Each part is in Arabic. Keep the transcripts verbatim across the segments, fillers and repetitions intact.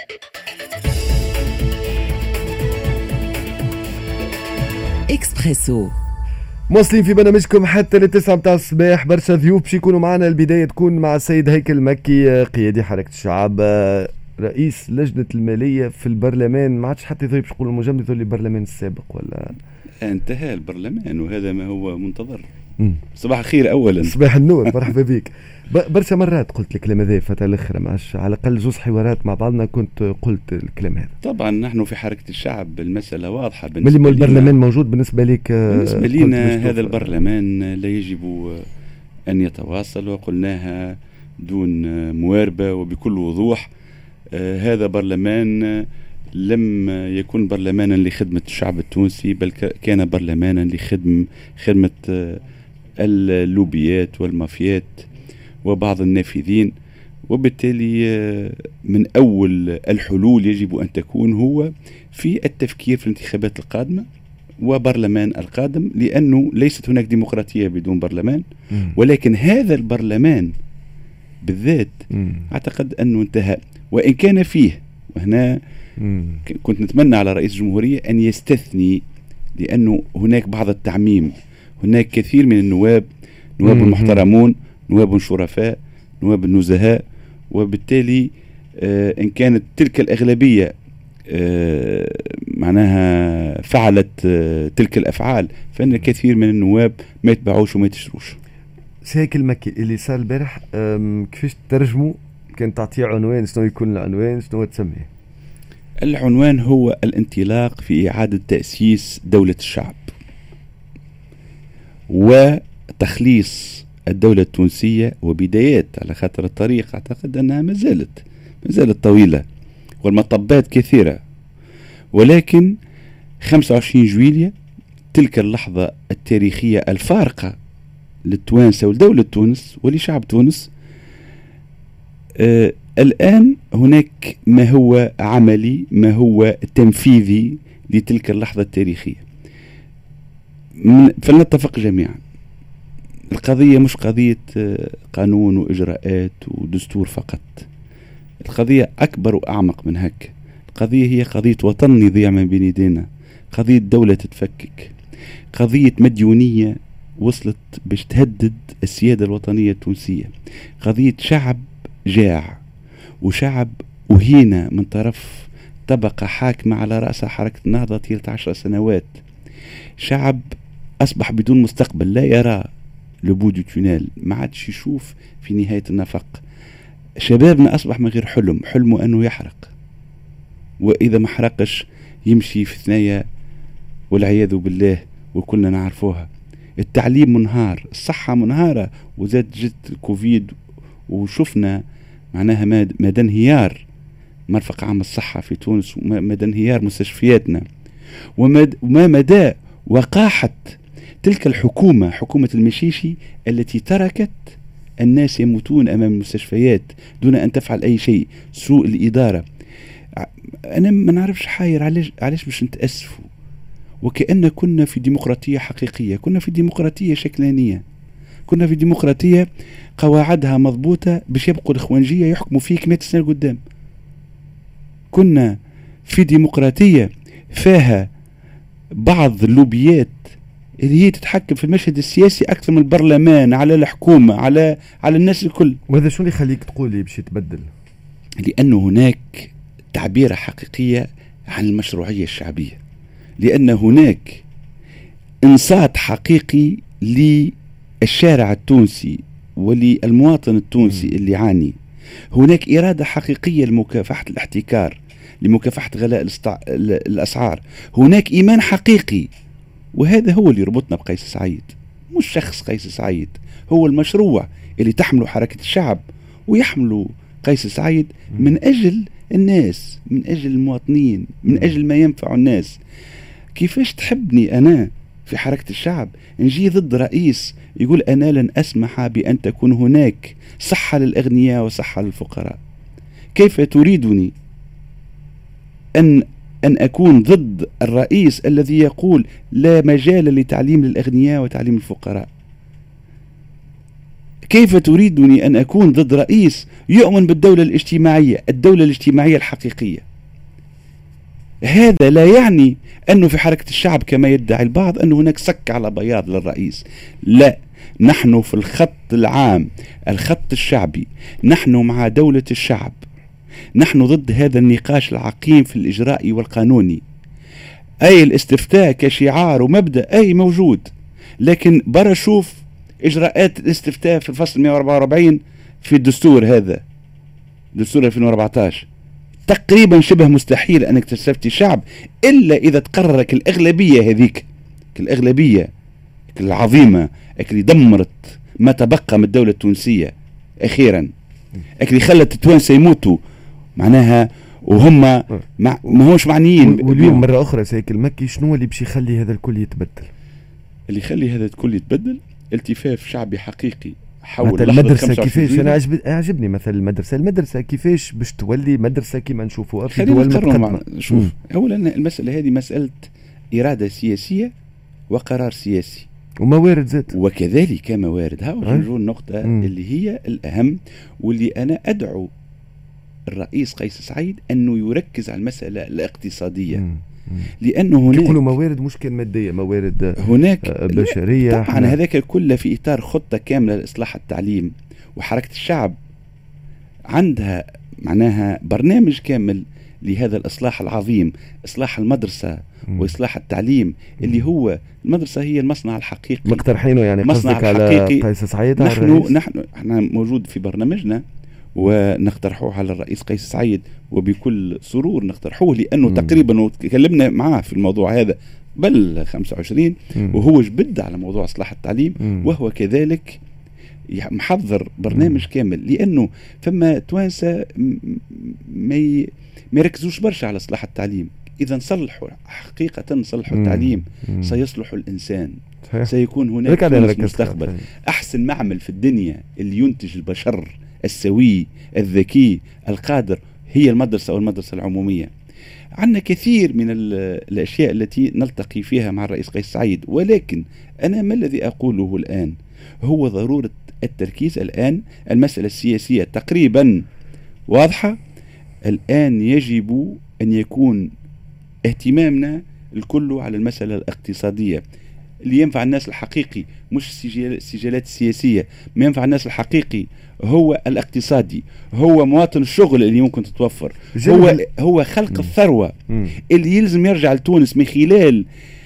إكسبريسو مواصلين في برنامجكم حتى للتسعة متاع الصباح. برشا ضيوف باش يكونوا معنا. البداية تكون مع السيد هيكل مكي، قيادي حركة الشعب، رئيس لجنة المالية في البرلمان. ما عادش حتى يضرب يقول المجمد يقول البرلمان السابق ولا انتهى البرلمان، وهذا ما هو منتظر. مم. صباح الخير أولا. صباح النور، مرحبا بك. برشا مرات قلت الكلام هذا فترة الأخرى، معش على الأقل زوز حوارات مع بعضنا كنت قلت الكلام هذا. طبعا نحن في حركة الشعب المسألة واضحة بالنسبة لنا. البرلمان موجود بالنسبة لك؟ بالنسبة لنا هذا البرلمان لا يجب أن يتواصل، وقلناها دون مواربة وبكل وضوح. آه هذا برلمان لم يكن برلمانا لخدمة الشعب التونسي، بل كان برلمانا لخدمة خدمة آه اللوبيات والمافيات وبعض النافذين. وبالتالي من أول الحلول يجب أن تكون هو في التفكير في الانتخابات القادمة وبرلمان القادم، لأنه ليست هناك ديمقراطية بدون برلمان. ولكن هذا البرلمان بالذات أعتقد أنه انتهى، وإن كان فيه، وهنا كنت نتمنى على رئيس الجمهورية أن يستثني، لأنه هناك بعض التعميم. هناك كثير من النواب، نواب محترمون، نواب شرفاء، نواب النزهاء، وبالتالي آه إن كانت تلك الأغلبية آه معناها فعلت آه تلك الأفعال، فإن الكثير من النواب ما يتبعوش وما يتشروش. سيك المكي اللي صار البارح كيفاش ترجموا؟ كان تعطيه عنوان، شنو يكون العنوان، شنو تسميه؟ العنوان هو الانطلاق في إعادة تأسيس دولة الشعب وتخليص الدولة التونسية وبدايات، على خاطر الطريق أعتقد أنها ما زالت ما زالت طويلة والمطبات كثيرة. ولكن خمسة وعشرين جويلية تلك اللحظة التاريخية الفارقة للتوانسة ولدولة تونس ولشعب تونس. آه الآن هناك ما هو عملي، ما هو تنفيذي لتلك اللحظة التاريخية. فلنتفق جميعا، القضية مش قضية قانون وإجراءات ودستور فقط. القضية أكبر وأعمق من هك. القضية هي قضية وطن يضيع من بين يدينا، قضية دولة تتفكك، قضية مديونية وصلت باش تهدد السيادة الوطنية التونسية، قضية شعب جاع وشعب أهين من طرف طبقة حاكمة على رأسها حركة النهضة طيلة عشر سنوات، شعب أصبح بدون مستقبل، لا يرى لبود التونال، ما عادش يشوف في نهاية النفق. شبابنا أصبح من غير حلم، حلمه أنه يحرق، وإذا ما حرقش يمشي في ثنايا والعياذ بالله، وكلنا نعرفوها. التعليم منهار، الصحة منهارة، وزاد جت الكوفيد وشفنا معناها مدى انهيار مرفق عام الصحة في تونس، ومدى انهيار مستشفياتنا، وما مدى وقاحة تلك الحكومة، حكومة المشيشي التي تركت الناس يموتون أمام المستشفيات دون أن تفعل أي شيء. سوء الإدارة. أنا ما نعرفش حاير علاش علاش باش نتأسفوا، وكأن كنا في ديمقراطية حقيقية. كنا في ديمقراطية شكلانية، كنا في ديمقراطية قواعدها مضبوطة باش يبقوا الإخوانجية يحكموا فيك مئة سنة قدام. كنا في ديمقراطية فيها بعض اللوبيات اللي هي تتحكم في المشهد السياسي أكثر من البرلمان، على الحكومة، على على الناس الكل. وهذا شو اللي يخليك تقولي باش يتبدل؟ لأنه هناك تعبير حقيقية عن المشروعية الشعبية، لأن هناك إنصات حقيقي للشارع التونسي وللمواطن التونسي م. اللي يعاني. هناك إرادة حقيقية لمكافحة الاحتكار، لمكافحة غلاء الأسعار. هناك إيمان حقيقي، وهذا هو اللي يربطنا بقيس سعيد، مش شخص قيس سعيد، هو المشروع اللي تحمله حركة الشعب ويحمله قيس سعيد من أجل الناس، من أجل المواطنين، من أجل ما ينفع الناس. كيفاش تحبني أنا في حركة الشعب نجي ضد رئيس يقول أنا لن أسمح بأن تكون هناك صحة للأغنياء وصحة للفقراء؟ كيف تريدني أن أن أكون ضد الرئيس الذي يقول لا مجال لتعليم للأغنياء وتعليم الفقراء؟ كيف تريدني أن أكون ضد رئيس يؤمن بالدولة الاجتماعية، الدولة الاجتماعية الحقيقية؟ هذا لا يعني أنه في حركة الشعب كما يدعي البعض أن هناك سك على بياض للرئيس، لا، نحن في الخط العام، الخط الشعبي، نحن مع دولة الشعب، نحن ضد هذا النقاش العقيم في الإجرائي والقانوني. أي الاستفتاء كشعار ومبدأ أي موجود، لكن برا شوف إجراءات الاستفتاء في الفصل مئة وأربعة وأربعين في الدستور، هذا دستور ألفين وأربعة عشر، تقريبا شبه مستحيل أنك تستفتي شعب إلا إذا تقررك الأغلبية هذيك، الأغلبية العظيمة اللي دمرت ما تبقى من الدولة التونسية أخيرا، اللي خلت التوانسة يموتوا معناها وهم مع ما هوش معنيين. واليوم مرة أخرى سيك المكي، شنو اللي باش يخلي هذا الكل يتبدل؟ اللي يخلي هذا الكل يتبدل التفاف شعبي حقيقي حول المدرسة. كيفاش أنا عجب عجبني مثل المدرسة المدرسة كيفاش باش تولي مدرسة كما نشوفوها في دول متقدمة. شوف، أولا المسألة هذه مسألة إرادة سياسية وقرار سياسي وموارد ذات، وكذلك موارد. ها نجو النقطة مم. اللي هي الأهم، واللي أنا أدعو الرئيس قيس سعيد أنه يركز على المسألة الاقتصادية. مم. لأنه هناك يقولوا موارد مش كان مادية، موارد هناك بشرية. طبعا هذاك كله في إطار خطة كاملة لإصلاح التعليم، وحركة الشعب عندها معناها برنامج كامل لهذا الإصلاح العظيم، إصلاح المدرسة م. وإصلاح التعليم، اللي هو المدرسة هي المصنع الحقيقي مقترحينه، يعني مصنع على قيس سعيد. نحن نحن احنا موجود في برنامجنا ونقترحوه على الرئيس قيس سعيد وبكل سرور نقترحوه، لأنه م. تقريبا تكلمنا معاه في الموضوع هذا بل خمسة وعشرين م. وهو جبد على موضوع إصلاح التعليم م. وهو كذلك محضر برنامج م. كامل، لأنه فما توانسة ما ما يركزوش برشا على إصلاح التعليم. إذا صلحوا حقيقة صلحوا م. التعليم م. سيصلح الإنسان، سيكون هناك مستقبل. أحسن معمل في الدنيا اللي ينتج البشر السوي الذكي القادر هي المدرسة أو المدرسة العمومية. عندنا كثير من الأشياء التي نلتقي فيها مع الرئيس قيس سعيد، ولكن أنا ما الذي أقوله الآن هو ضرورة التركيز. الآن المسألة السياسية تقريبا واضحة، الآن يجب أن يكون اهتمامنا الكل على المسألة الاقتصادية اللي ينفع الناس الحقيقي، مش السجالات السياسية. ما ينفع الناس الحقيقي هو الاقتصادي، هو مواطن الشغل اللي ممكن تتوفر، هو هو خلق م. الثروة م. اللي يلزم يرجع لتونس من خلال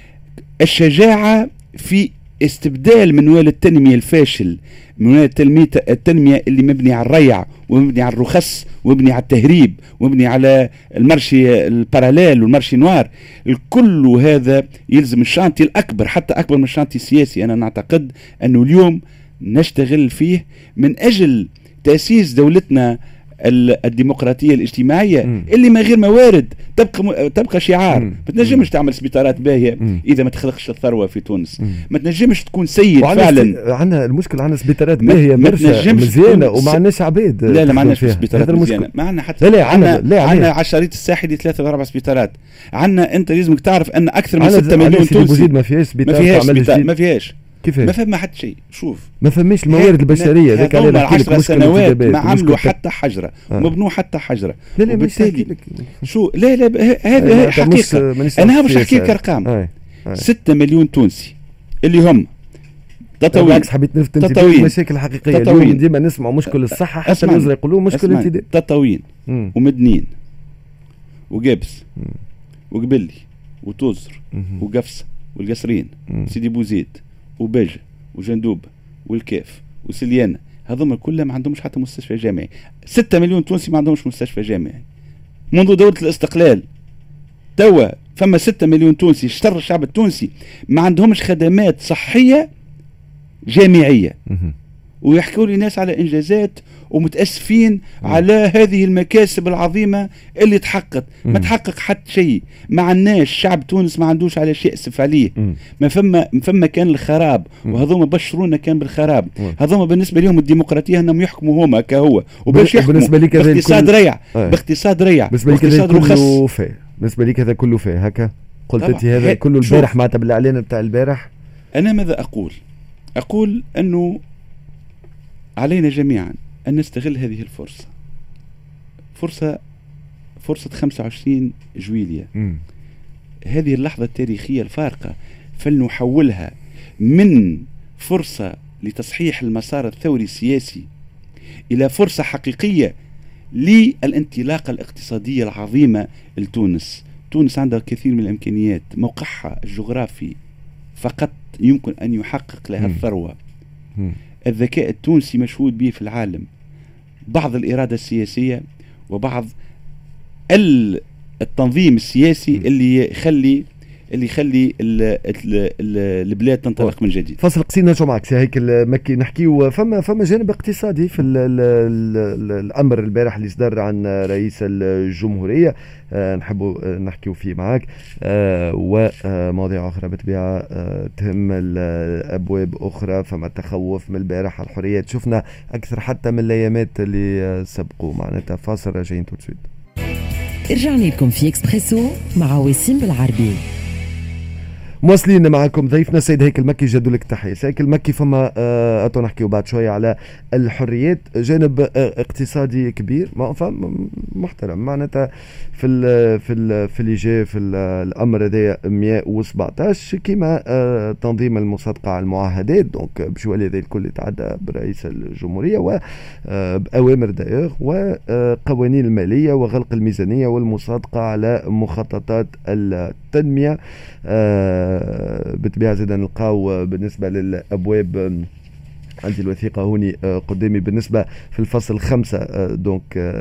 الشجاعة في استبدال منوال التنمية الفاشل، منوال التنمية اللي مبني على الريع ومبني على الرخص ومبني على التهريب ومبني على المرشي الباراليل والمرشي نوار. الكل هذا يلزم الشانتي الأكبر، حتى أكبر من الشانتي السياسي. أنا نعتقد أنه اليوم نشتغل فيه من أجل تأسيس دولتنا الديمقراطية الاجتماعية م. اللي ما غير موارد تبقى م... تبقى شعار. ما تنجمش تعمل سبيطارات باهية م. إذا ما تخلقش الثروة في تونس. م. ما تنجمش تكون سيد فعلا. عندنا المشكلة عندنا سبيطارات باهية مرشة مزيانة وما عندناش عبيد. لا لا ما عندناش سبيطارات مزيانة، ما عندنا حتى. لا لا عندنا عندنا على الشريط الساحلي ثلاثة ولا أربع سبيطارات. عندنا أنت لازمك تعرف أن أكثر من ستة مليون تونسي ما فيهاش سبيطار. ما فيهاش كيفاش؟ ما فما حتى شيء. شوف ما فماش الموارد البشريه ذاك على عشر سنوات ما عملوا حتى حجره آه. مبنوا حتى حجره. لا لا مش لك شو لا لا هذا حقيقه. انا مش نحكي لك ارقام. ستة مليون تونسي اللي هم تطوين. بالعكس حبيت نفتن في مشاكل حقيقيه. اليوم ديما نسمع مشكل الصحه، حتى الوزراء يقولوا مشكل الانتداب. تطوين ومدنين وقابس وقبلي وتوزر وقفصه والقصرين سيدي بوزيد وباجة وجندوب والكاف وسليانة، هذوما كلهم ما عندهمش حتى مستشفى جامعي. ستة مليون تونسي ما عندهمش مستشفى جامعي منذ دولة الاستقلال. توا فما ستة مليون تونسي اشتر الشعب التونسي ما عندهمش خدمات صحية جامعية، ويحكوا لي ناس على إنجازات ومتأسفين مم. على هذه المكاسب العظيمة اللي تحققت. ما تحقق حتى شيء. ما عندناش شعب تونس ما عندوش على شيء يأسف عليه. مم. ما فما ما فما كان الخراب، وهذوما بشرونا كان بالخراب. هذوما بالنسبة لهم الديمقراطية انهم يحكموا هما كهو، وباش يحكموا باقتصاد ريع باقتصاد ريع باقتصاد رخص. بالنسبة لي هذا كله فيه هكا قلت انت هذا كله البارح معناتها بالاعلان بتاع البارح. انا ماذا اقول؟ اقول انه علينا جميعا أن نستغل هذه الفرصة، فرصة فرصة خمسة وعشرين جويلية. م. هذه اللحظة التاريخية الفارقة فلنحولها من فرصة لتصحيح المسار الثوري السياسي إلى فرصة حقيقية للانطلاقة الاقتصادية العظيمة لتونس. تونس عندها كثير من الإمكانيات، موقعها الجغرافي فقط يمكن أن يحقق لها الثروة. الذكاء التونسي مشهود به في العالم، بعض الإرادة السياسية وبعض التنظيم السياسي اللي يخلي اللي يخلي البلاد تنطلق من جديد. فاصل قصير نرجع معك سي هيكل مكي نحكيو. فما فما جانب اقتصادي في ال ال ال الامر البارح اللي صدر عن رئيس الجمهوريه، أه نحبوا نحكيو فيه معك، أه ومواضيع اخرى بالطبيعه أه تهم الابواب اخرى. فما تخوف من البارح على الحريات، شفنا اكثر حتى من الايامات اللي سبقوا. معناتها فاصل راجعين تو سويت. رجعنا لكم في اكسبريسو مع وسيم بالعربي. مواصلين معكم ضيفنا السيد هيكل مكي، جدوا لك تحية. سيد هيكل مكي، فما آه اتو نحكيو بعد شوية على الحريات، جانب آه اقتصادي كبير محترم معناتها في ال في ال في اللي جاء في الامر هذا مئة وسبعطاش كيما آه تنظيم المصادقة على المعاهدات. دونك بشوال هذا الكل يتعدى برئيس الجمهورية وبأوامر داير وقوانين المالية وغلق الميزانية والمصادقة على مخططات التنمية. آه بالطبيعة زيدا نلقاو بالنسبة للأبواب، عندي الوثيقة هوني قدامي، بالنسبة في الفصل خمسة دونك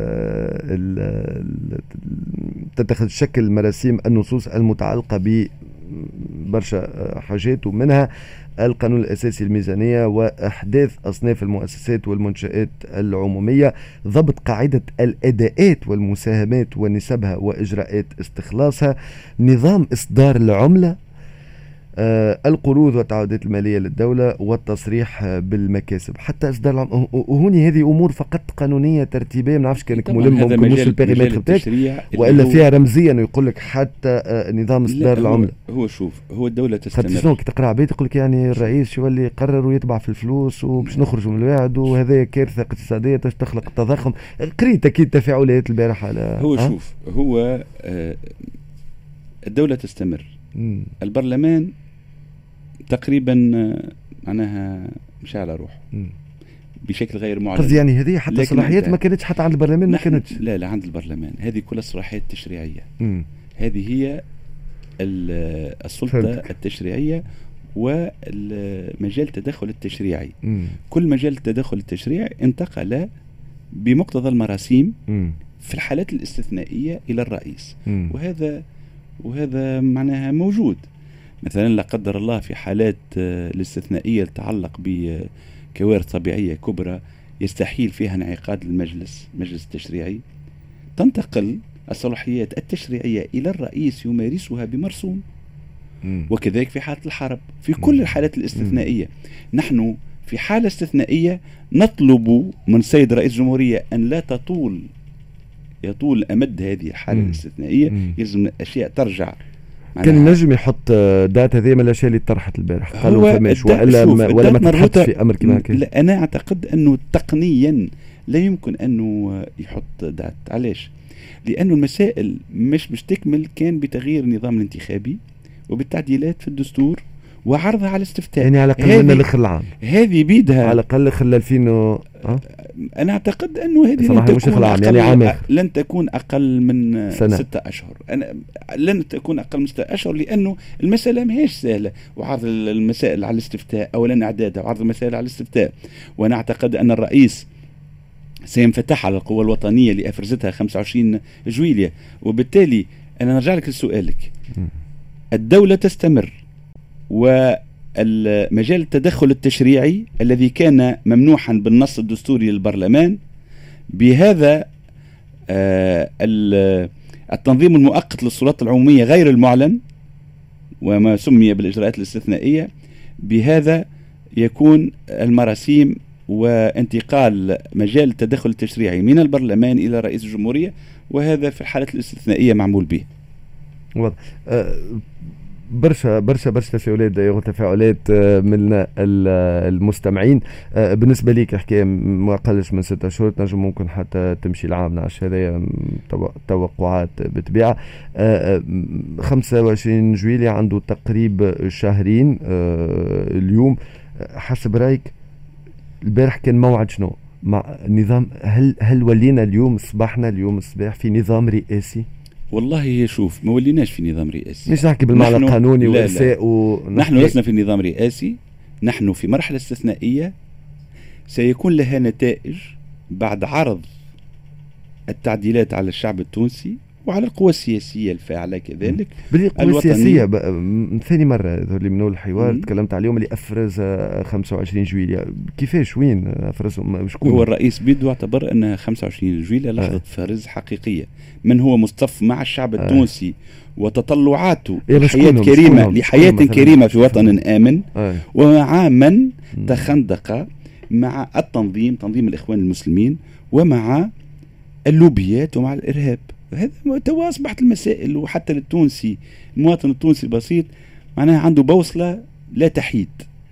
تتخذ شكل مراسيم النصوص المتعلقة ببرشا حاجات، ومنها القانون الأساسي الميزانية وإحداث أصناف المؤسسات والمنشآت العمومية، ضبط قاعدة الأداءات والمساهمات ونسبها وإجراءات استخلاصها، نظام إصدار العملة، آه القروض والتعهدات المالية للدولة والتصريح بالمكاسب. حتى إصدار العملة وهوني هذه أمور فقط قانونية ترتيبية، ما نعرفش كانك ملم ممكن مش البيريمتر بتاعك وإلا فيها رمزيا ويقول لك حتى آه نظام إصدار العملة. هو شوف هو الدولة تستمر. خاطر شنو كي تقرأ عبيد يقول لك يعني الرئيس شو اللي يقرر ويتبع في الفلوس وباش نخرجوا من الوعد، وهذا كارثة اقتصادية تخلق التضخم. قريت أكيد تفاعلات البارحة على هو أه؟ شوف هو آه الدولة تستمر. مم. البرلمان تقريبا معناها مش على روحه بشكل غير معلن. قصدي يعني هذه حتى الصلاحيات ما كانتش حتى عند البرلمان، ما كانتش. لا لا عند البرلمان هذه كلها صلاحيات تشريعية. مم. هذه هي السلطة فهمتك. التشريعية ومجال التدخل التشريعي. مم. كل مجال التدخل التشريعي انتقل بمقتضى المراسيم مم. في الحالات الاستثنائية إلى الرئيس. مم. وهذا وهذا معناها موجود. مثلا لا قدر الله في حالات الاستثنائية تتعلق بكوارث طبيعية كبرى يستحيل فيها انعقاد المجلس مجلس التشريعي، تنتقل الصلاحيات التشريعية إلى الرئيس يمارسها بمرسوم. مم. وكذلك في حالة الحرب، في كل الحالات الاستثنائية. مم. نحن في حالة استثنائية نطلب من سيد رئيس الجمهورية أن لا تطول يطول أمد هذه الحالة مم. الاستثنائية. مم. يلزم الأشياء ترجع. كان نجم يحط دات هذه من الاشياء اللي طرحت البارح، قالوا فماش ولا ولا ما تحطش في امر كما هكا. لا انا اعتقد انه تقنيا لا يمكن انه يحط دات. علاش؟ لانه المسائل مش مش تكمل كان بتغيير النظام الانتخابي وبالتعديلات في الدستور وعرضها على الاستفتاء. يعني على الاقل من الاخر العام هذه بيدها على الاقل خلال ألفين و... أه؟ انا اعتقد انه هذه لن تكون عام يعني عام لن تكون اقل من سنة. ستة اشهر. انا لن تكون اقل من ستة اشهر، لانه المساله ماهيش سهله، وعرض المسائل على الاستفتاء اولا اعدادها وعرض المسائل على الاستفتاء. وانا اعتقد ان الرئيس سينفتح على القوى الوطنيه اللي افرزتها خمسة وعشرين جويلية. وبالتالي انا نرجع لك لسؤالك، الدوله تستمر، والمجال التدخل التشريعي الذي كان ممنوحا بالنص الدستوري للبرلمان بهذا آه التنظيم المؤقت للسلطات العمومية غير المعلن وما سمي بالإجراءات الاستثنائية، بهذا يكون المراسيم وانتقال مجال التدخل التشريعي من البرلمان إلى رئيس الجمهورية، وهذا في الحالة الاستثنائية معمول به. واضح. أه برشا برشا برشا تساؤلات وتفاعلات من المستمعين. بالنسبه ليك حكايه ما قلش من ستة شهور، تنجم ممكن حتى تمشي العام نعش، هذايا توقعات بالطبيعه. خمسة وعشرين جويلية عنده تقريب شهرين اليوم. حسب رايك البارح كان موعد شنو مع النظام؟ هل هل ولينا اليوم صباحنا اليوم الصباح في نظام رئاسي؟ والله شوف، ما وليناش في نظام رئاسي، مش نحكي بالمعنى القانوني وإرساء و... نحن لسنا في نظام رئاسي، نحن في مرحلة استثنائية سيكون لها نتائج بعد عرض التعديلات على الشعب التونسي وعلى القوى السياسية الفاعلة كذلك. بالقوى السياسية ثاني مرة اللي منو الحوار مم. تكلمت عليهم اللي أفرز خمسة وعشرين جويلية، كيفاش وين أفرزهم؟ شكون هو الرئيس بيدو اعتبر أن خمسة وعشرين جويلية لحظة آه. فرز حقيقية من هو مصطف مع الشعب التونسي آه. وتطلعاته لحياة كريمة لحياة كريمة في وطن آمن آه. ومع من تخندق مع التنظيم تنظيم الإخوان المسلمين ومع اللوبيات ومع الإرهاب. هذا توا أصبحت المسائل، وحتى للتونسي المواطن التونسي البسيط معناها عنده بوصلة لا تحيد.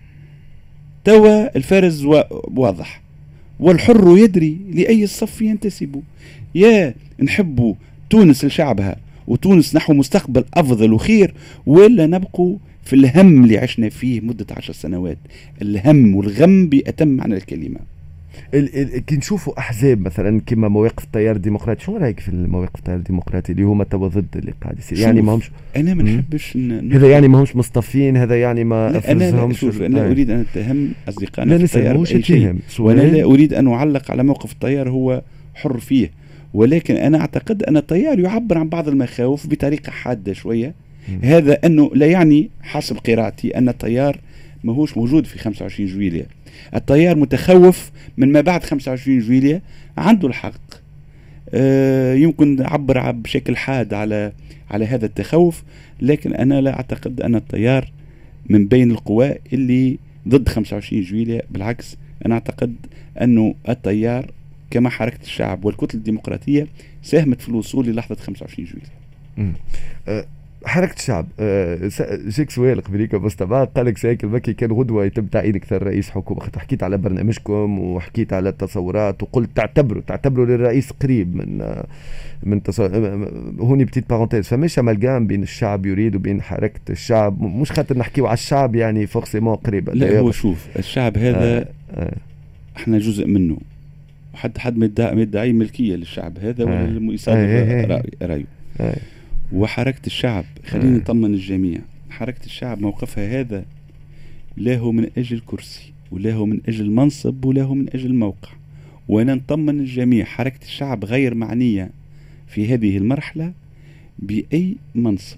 توا الفارز واضح والحر يدري لأي الصف ينتسب. يا نحبوا تونس لشعبها وتونس نحو مستقبل أفضل وخير، ولا نبقوا في الهم اللي عشنا فيه مدة عشر سنوات، الهم والغم بأتم معنى الكلمة. كي نشوفوا احزاب مثلا كما مواقف التيار الديمقراطي، شو رايك في المواقف التيار الديمقراطي اللي هما توا ضد اللي قاعد يصير؟ يعني ما همش انا ما نحبش هذا، يعني ما همش مصطفين، هذا يعني ما افرزهمش. انا لا اريد ان اتهم اصدقائنا في التيار باي شيء، وانا لا اريد ان اعلق على موقف التيار، هو حر فيه، ولكن انا اعتقد ان التيار يعبر عن بعض المخاوف بطريقه حاده شويه. م. هذا انه لا يعني حسب قراءتي ان التيار ماهوش موجود في خمسة وعشرين جويلية. التيار متخوف من ما بعد خمسة وعشرين جويلية، عنده الحق. آه يمكن عبر بشكل حاد على على هذا التخوف، لكن أنا لا أعتقد أن التيار من بين القوى اللي ضد خمسة وعشرين جويلية. بالعكس، أنا أعتقد أنه التيار كما حركة الشعب والكتلة الديمقراطية ساهمت في الوصول للحظة خمسة وعشرين جويلية. أه حركة الشعب جيك سؤال قبليك مستمع قال لك سايكل مكي كان غدوة يتم تعيينك كثير رئيس حكومة، حكيت على برنامجكم وحكيت على التصورات وقلت تعتبروا تعتبروا للرئيس قريب من من تصور. هوني بتيت بارونتيز، فماش امالغام بين الشعب يريد وبين حركة الشعب، مش خاطر نحكيو على الشعب يعني فورسيمون قريب. لا هو شوف، الشعب هذا آه آه. احنا جزء منه، وحد حد ما يدعي ملكية للشعب هذا آه. ولا يصادق آه. رأيه آه. وحركة الشعب خلينا نطمن الجميع، حركة الشعب موقفها هذا لا هو من أجل كرسي ولا هو من أجل منصب ولا هو من أجل موقع، وأنا نطمن الجميع حركة الشعب غير معنية في هذه المرحلة بأي منصب.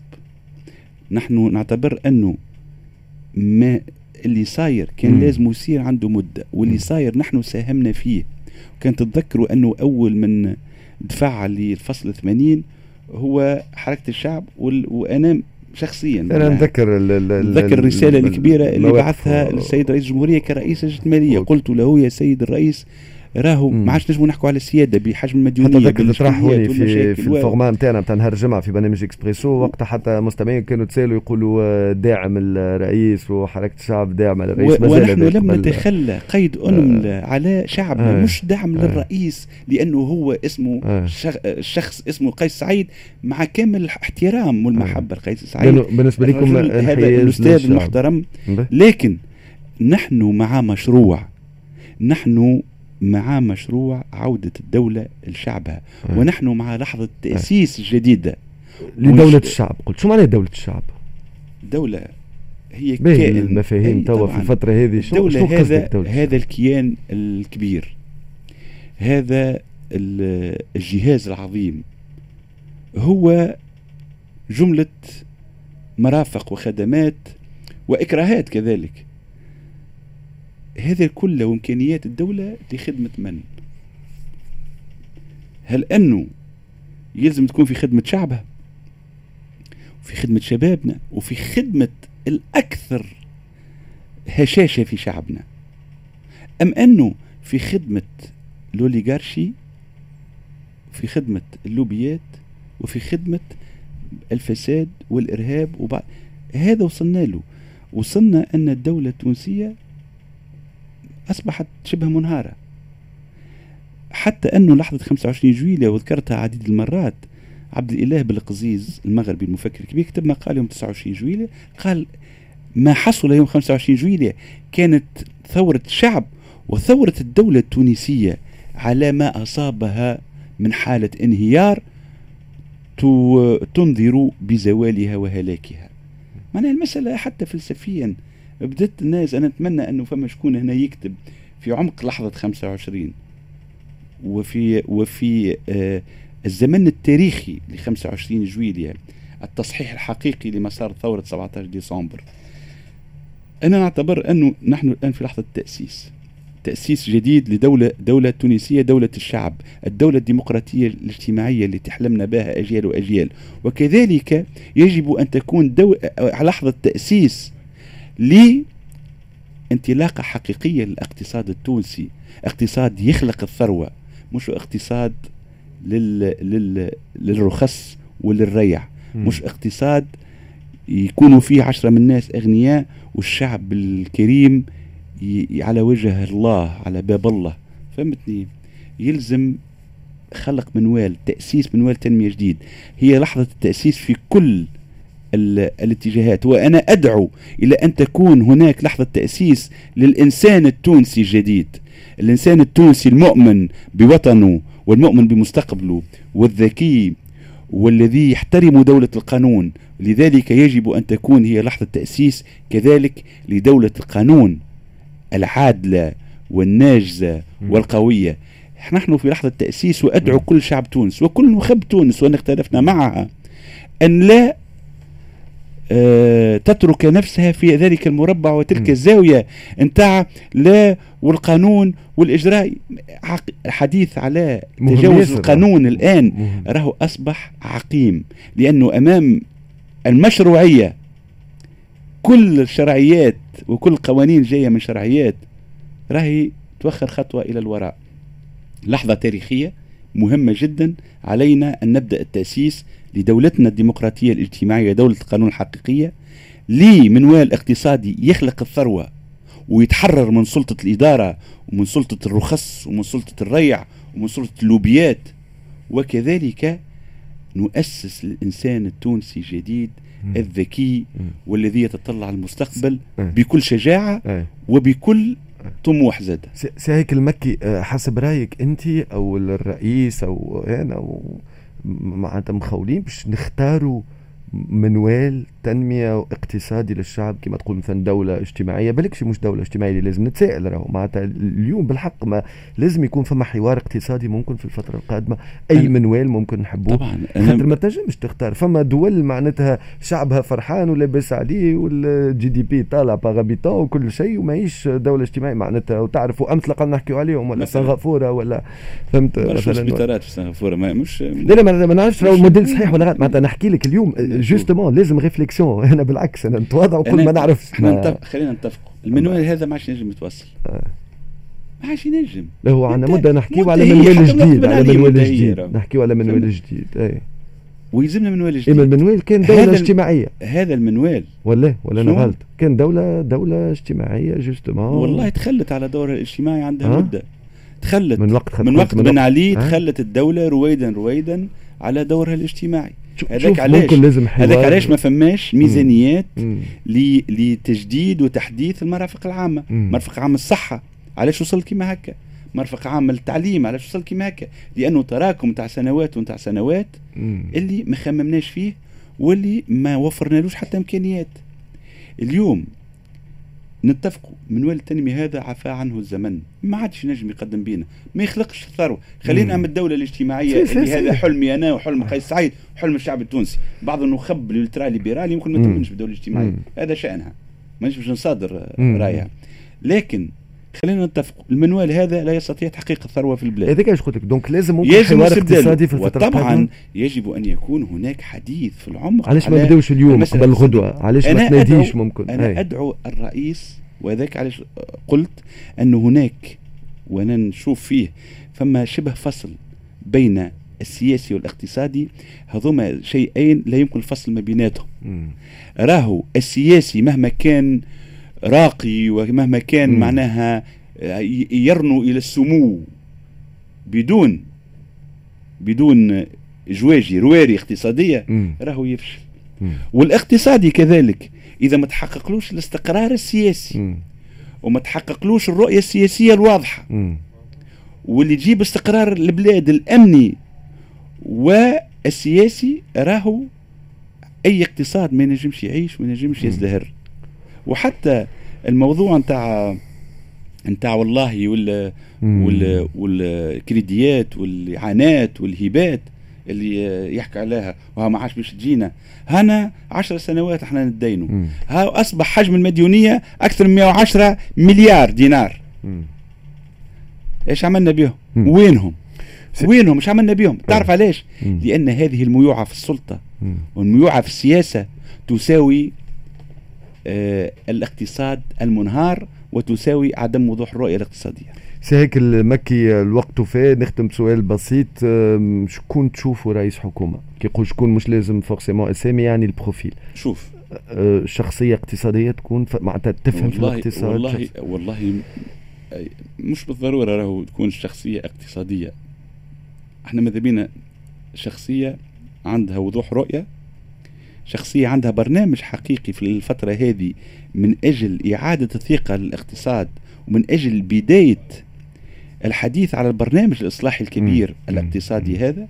نحن نعتبر أنه ما اللي صاير كان لازم يصير عنده مدة، واللي صاير نحن ساهمنا فيه. وكان تتذكروا أنه أول من دفع للفصل ثمانين هو حركة الشعب، وأنا شخصيا أنا نذكر نذكر الرسالة الكبيرة اللي بعثها السيد رئيس الجمهورية كرئيس لجنة المالية. قلت له يا سيد الرئيس، راهو ما عادش نجموا نحكوا على السياده بحجم المديونيه. حتى تطرحوني في في الفورمان نتاعنا نتاع نهار الجمعه في برنامج اكسبريسو، وقتها حتى مستمعين كانوا تسالوا يقولوا داعم الرئيس وحركه الشعب داعمه للرئيس، ونحن لم نتخلى قيد انمل آه على شعبنا، آه مش دعم آه للرئيس لانه هو اسمه آه شخص اسمه قيس سعيد، مع كامل الاحترام والمحبه لقيس سعيد بالنسبه لكم هذا الاستاذ المحترم، لكن نحن مع مشروع نحن مع مشروع عودة الدولة لشعبها، آه. ونحن مع لحظة تأسيس آه. جديدة لدولة الشعب. قلت شو معنى دولة الشعب؟ دولة هي كائن المفاهيم توا في الفترة هذه. شو الدولة هذا هذا الكيان الكبير، هذا الجهاز العظيم، هو جملة مرافق وخدمات وإكراهات كذلك. هذا كله وإمكانيات الدولة لخدمة من؟ هل أنه يلزم تكون في خدمة شعبها وفي خدمة شبابنا وفي خدمة الأكثر هشاشة في شعبنا، أم أنه في خدمة الأوليغارشي، في خدمة اللوبيات، وفي خدمة الفساد والإرهاب وبعض هذا وصلنا له. وصلنا أن الدولة التونسية أصبحت شبه منهارة، حتى أنه لحظة خمسة وعشرين جويلية وذكرتها عديد المرات. عبد الإله بالقزيز المغربي المفكر الكبير كتب مقال يوم تسعة وعشرين جويلية، قال ما حصل يوم خمسة وعشرين جويلية كانت ثورة الشعب وثورة الدولة التونسية على ما أصابها من حالة انهيار تنذر بزوالها وهلاكها. معناها المسألة حتى فلسفيا بدأت الناس، أنا أتمنى أنه فما شكون هنا يكتب في عمق لحظة خمسة وعشرين وفي وفي آه الزمن التاريخي ل خمسة وعشرين جويلية، التصحيح الحقيقي لمسار ثورة سبعة عشر ديسمبر. أنا نعتبر أنه نحن الآن في لحظة تأسيس تأسيس جديد لدولة دولة تونسية، دولة الشعب، الدولة الديمقراطية الاجتماعية اللي تحلمنا بها أجيال وأجيال. وكذلك يجب أن تكون دو... لحظة تأسيس لانطلاقة حقيقية للاقتصاد التونسي، اقتصاد يخلق الثروة، مش اقتصاد لل... لل... للرخص وللريع، مش اقتصاد يكونوا فيه عشرة من الناس أغنياء والشعب الكريم على وجه الله على باب الله. فهمتني؟ يلزم خلق منوال تأسيس، منوال تنمية جديد. هي لحظة التأسيس في كل الاتجاهات، وأنا أدعو إلى أن تكون هناك لحظة تأسيس للإنسان التونسي الجديد، الإنسان التونسي المؤمن بوطنه والمؤمن بمستقبله والذكي والذي يحترم دولة القانون. لذلك يجب أن تكون هي لحظة تأسيس كذلك لدولة القانون العادلة والناجزة والقوية. نحن في لحظة تأسيس، وأدعو كل شعب تونس وكل نخب تونس وأن اختلفنا معها أن لا أه تترك نفسها في ذلك المربع وتلك الزاوية انتع لا والقانون والإجراء. حديث على تجاوز القانون الآن راه أصبح عقيم، لأنه أمام المشروعية كل الشرعيات وكل القوانين جاية من شرعيات راهي توخر خطوة إلى الوراء. لحظة تاريخية مهمة جدا، علينا أن نبدأ التأسيس لدولتنا الديمقراطية الاجتماعية، دولة القانون الحقيقية، لمنوال اقتصادي يخلق الثروة ويتحرر من سلطة الإدارة ومن سلطة الرخص ومن سلطة الريع ومن سلطة اللوبيات. وكذلك نؤسس الإنسان التونسي الجديد الذكي والذي يتطلع المستقبل بكل شجاعة وبكل طموح زاد. سي هيك المكي، حسب رايك انت او الرئيس او انا او معناتها مخولين باش نختاروا منوال تنمية واقتصادي للشعب كما تقول مثلا دولة اجتماعية؟ بالكش مش دولة اجتماعية اللي لازم نتسائل راهو معناتها اليوم بالحق ما لازم يكون فما حوار اقتصادي ممكن في الفترة القادمة، اي منوال ممكن نحبوه طبعا. خاطر ما تنجمش تختار، فما دول معناتها شعبها فرحان ولاباس عليه والجي دي بي طالع باغابيتون وكل شيء وماهيش دولة اجتماعية معناتها، وتعرفوا امثلة قد نحكيو عليهم ولا سنغافورة ولا فهمت مثلا سبيطارات في سنغافورة ما مش لا لا ما نعرفش راهو الموديل صحيح ولا غلط. معناتها نحكي لك اليوم جوستومون لازم ريفليكسيون. انا بالعكس انا نتواضع وكل ما نعرف احنا خلينا نتفقوا المنوال هذا ما عادش ينجم يتوصل، ما عادش ينجم. لا هو عندنا مده نحكيو على منوال جديد، على منوال جديد نحكيو على منوال جديد. اي ويلزمنا منوال جديد. اما المنوال كان دوله اجتماعيه هذا المنوال ولا ولا انا غلط؟ كان دوله دوله اجتماعيه جوستومون. والله تخلت على دورها الاجتماعي عندها مده، تخلت من وقت من وقت بن علي تخلت الدوله رويدا رويدا على دورها الاجتماعي. هذاك علاش هذاك علاش ما فماش ميزانيات لتجديد وتحديث المرافق العامه، مرفق عام الصحه علاش وصل كيما هكا، مرفق عام التعليم علاش وصل كيما هكا، لانه تراكم تاع سنوات ونتاع سنوات مم. اللي ما خممناش فيه واللي ما وفرنالوش حتى امكانيات. اليوم نتفقوا منوال التنمية هذا عفى عنه الزمن، ما عادش نجم يقدم بينا، ما يخلقش ثروة. خلينا من الدولة الاجتماعية اللي هذا حلمي أنا وحلم قيس سعيد وحلم الشعب التونسي. بعض النخب الالترا ليبرالي ممكن ما تؤمنش بالدولة الاجتماعية، مم. هذا شأنها، مانيش باش نصادر رايها، لكن خلينا نتفق المنوال هذا لا يستطيع تحقيق الثروة في البلاد. هذاك ايش قلت لك، دونك لازم ممكن حوار اقتصادي في الفترة القادمة. وطبعا يجب ان يكون هناك حديث في العمق. علاش ما نبداوش اليوم قبل الغدوة؟ علاش ما تناديش ممكن؟ انا هاي. ادعو الرئيس، وذاك علاش قلت أن هناك، وأنا نشوف فيه فما شبه فصل بين السياسي والاقتصادي هذوما شيئين لا يمكن الفصل ما بيناتهم. راهو السياسي مهما كان راقي ومهما كان مم. معناها يرنو إلى السمو بدون بدون جواجي رواري اقتصادية مم. راهو يفشل. مم. والاقتصادي كذلك إذا ما تحققلوش الاستقرار السياسي مم. وما تحققلوش الرؤية السياسية الواضحة مم. واللي تجيب استقرار البلاد الأمني والسياسي راهو أي اقتصاد ما ينجمش يعيش وما ينجمش يزدهر. وحتى الموضوع نتاع نتاع والله وال وال والكريديات والإعانات والهبات اللي يحكي عليها وها ما عادش باش تجينا هنا عشر سنوات احنا ندينوا ها أصبح حجم المديونية أكثر من مئة وعشرة مليار دينار. مم. ايش عملنا بهم؟ وينهم؟ وينهم؟ ايش عملنا بهم؟ تعرف علاش؟ مم. لأن هذه الميوعة في السلطة مم. والميوعة في السياسة تساوي آه الاقتصاد المنهار وتساوي عدم وضوح الرؤية الاقتصادية. سي هيك المكي الوقت وفاه. نختم بسؤال بسيط، شكون تشوفوا رئيس حكومة؟ كي يقول شكون مش لازم فورسيمون اسامي، يعني البروفيل. شوف أه شخصية اقتصادية تكون معناتها تفهم في الاقتصاد. والله والله مش بالضرورة راهو تكون شخصية اقتصادية. احنا ماذا بينا شخصية عندها وضوح رؤية، شخصية عندها برنامج حقيقي في الفترة هذه من أجل إعادة الثقة للاقتصاد ومن أجل بداية الحديث على البرنامج الإصلاحي الكبير م- الاقتصادي م- هذا.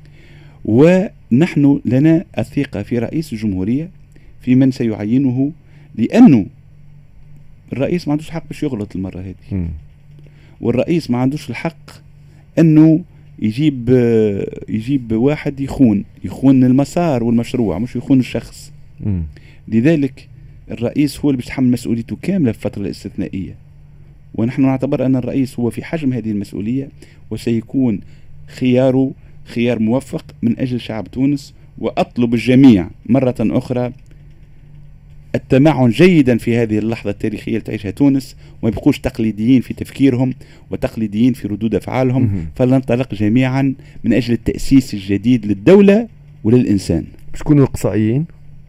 ونحن لنا الثقة في رئيس الجمهورية في من سيعينه، لأنه الرئيس ما عندوش حق باش يغلط المرة هذه م- والرئيس ما عندوش الحق أنه يجيب يجيب واحد يخون يخون المسار والمشروع مش يخون الشخص. م. لذلك الرئيس هو اللي بيتحمل مسؤوليته كاملة في الفترة الاستثنائية، ونحن نعتبر أن الرئيس هو في حجم هذه المسؤولية وسيكون خياره خيار موفق من أجل شعب تونس. وأطلب الجميع مرة أخرى التمعن جيدا في هذه اللحظة التاريخية اللي تعيشها تونس، وما يبقوش تقليديين في تفكيرهم وتقليديين في ردود أفعالهم، فلننطلق جميعا من أجل التأسيس الجديد للدولة وللإنسان. باش يكونوا إقصائيين؟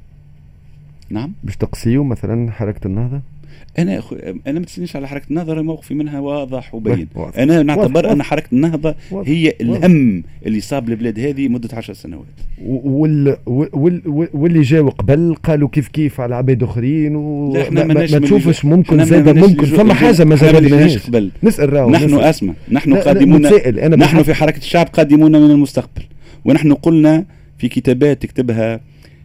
نعم. باش تقصيوا مثلا حركة النهضة؟ أنا أخو... أنا ما تسألنيش على حركة النهضة، موقفي منها واضح وبين. أنا نعتبر أن حركة النهضة واضح. هي الهم اللي صاب البلاد هذه مدة عشر سنوات. وال... وال... واللي جاوا قبل قالوا كيف كيف على عباد أخرين و... ما, ما, ما تشوفش ممكن زاد ممكن فما حاجة ما زادناش قبل. نسأل راهو نحن أسمع نحن قادمون نحن في حركة الشعب قادمون من المستقبل، ونحن قلنا في كتابات تكتبها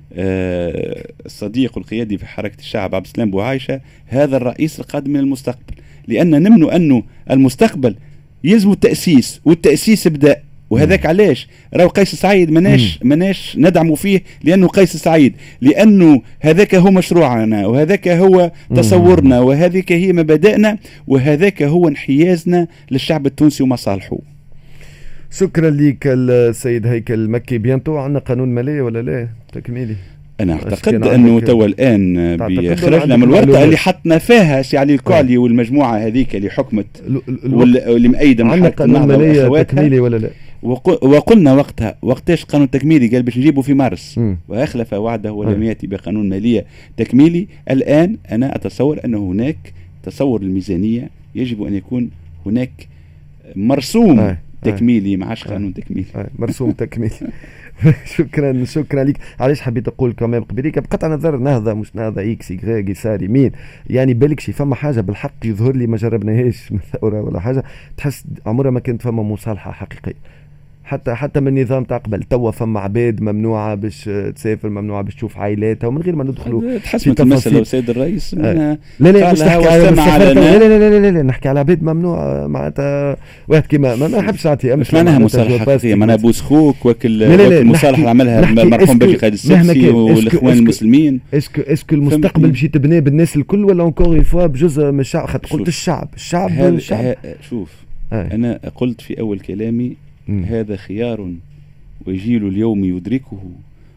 آه الصديق القيادي في حركة الشعب عبد السلام بوعايشة، هذا الرئيس القادم من المستقبل، لأن نمنو أنه المستقبل يلزم التأسيس، والتأسيس بدأ. وهذاك علاش راهو قيس سعيد مناش مناش ندعمه فيه لأنه قيس سعيد، لأنه هذاك هو مشروعنا وهذاك هو تصورنا وهذيك هي مبادئنا وهذاك هو انحيازنا للشعب التونسي ومصالحه. شكرا لك السيد هيكل المكي. بيانتو عندنا قانون مالية ولا لا تكميلي؟ أنا أعتقد أنه توا الآن خرجنا من الورقة اللي حطنا فيها سي علي الكعلي والمجموعة هذيك اللي حكمت واللي مأيدة من حركة النهضة تكميلي ولا لا؟ وقلنا وقتها وقتاش قانون تكميلي قال باش نجيبه في مارس م. وأخلف وعده ولم يأتي بقانون مالية تكميلي. الآن أنا أتصور أن هناك تصور الميزانية يجب أن يكون هناك مرسوم آه. تكميلي معاش قانون تكميلي آه. مرسوم تكميلي. شكرا شكرا لك. علاش حبيت اقول كمان قبليك بقطع نظر نهضه مش نهضه اكس يغري يسار يمين، يعني بالك شي فما حاجه بالحق يظهر لي ما جربناهاش من ثوره ولا حاجه، تحس عمرها ما كانت فما مصالحه حقيقيه حتى حتى من النظام تاع قبل. توا فما عباد ممنوعه باش تسافر، ممنوعه باش تشوف عائلاتها، ومن غير ما ندخلوا تحسمت المساله وسيد الرئيس آه. لا لا مش نحكي على لا لا, لا لا لا لا نحكي على عباد ممنوع معناتها واحد كيما ما نحبش نعطي مش معناها مصالحه حقيقيه، معناها بوسخوك وكل المصالحه اللي عملها المرحوم باشا خالد السيسي والاخوان المسلمين. اسكو اسكو المستقبل باش يتبنى بالناس الكل ولا اونكور اون فوا بجزء من الشعب؟ خاطر قلت الشعب الشعب الشعب شوف انا قلت في اول كلامي هذا خيار وجيل اليوم يدركه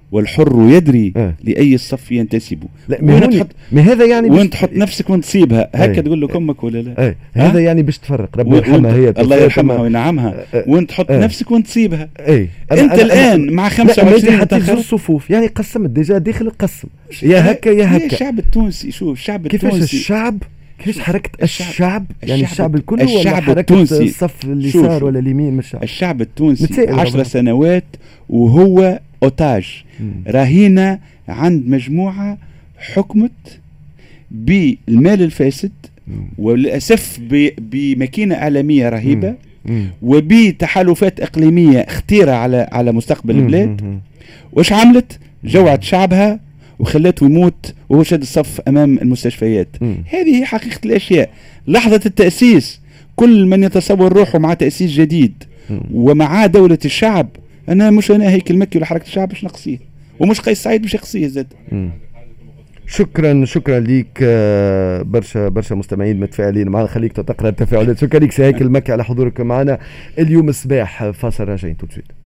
والحر يدري آه. لأي الصف ينتسب. لا ما تحط ما هذا يعني وين تحط نفسك وين تصيبها هكا أي. تقول له كمك ولا لا؟ أي. هذا يعني باش تفرق ربي يرحمها هي الله يرحمها وينعمها. وين تحط أي. نفسك وين تصيبها. أي. أنا انت أنا الان أنا مع خمسة وعشرين حتى الصفوف يعني قسم ديجا داخل القسم يا هكا يا هكا. الشعب التونسي شوف الشعب التونسي كيفاش الشعب كيفاش حركة الشعب, الشعب يعني الشعب الكل ولا حركة الصف اليسار ولا اليمين من الشعب؟ الشعب التونسي عشر سنوات وهو أوتاج رهينة عند مجموعة حكمت بالمال الفاسد وللأسف بماكينة إعلامية رهيبة وبتحالفات إقليمية خطيرة على على مستقبل البلاد. وش عملت؟ جوعت شعبها وخلته يموت وهو شاد الصف أمام المستشفيات. هذه هي حقيقة الأشياء. لحظة التأسيس كل من يتصور روحه مع تأسيس جديد ومع دولة الشعب. أنا مش أنا هيكل مكي ولا حركة الشعب باش نقصيه ومش قيس سعيد باش يقصيه زاد. شكرا شكرا ليك برشا برشا مستمعين متفاعلين معنا. خليك تقرأ التفاعلات. شكرا ليك سي هيكل مكي على حضورك معنا اليوم الصباح. فاصل راجعين تو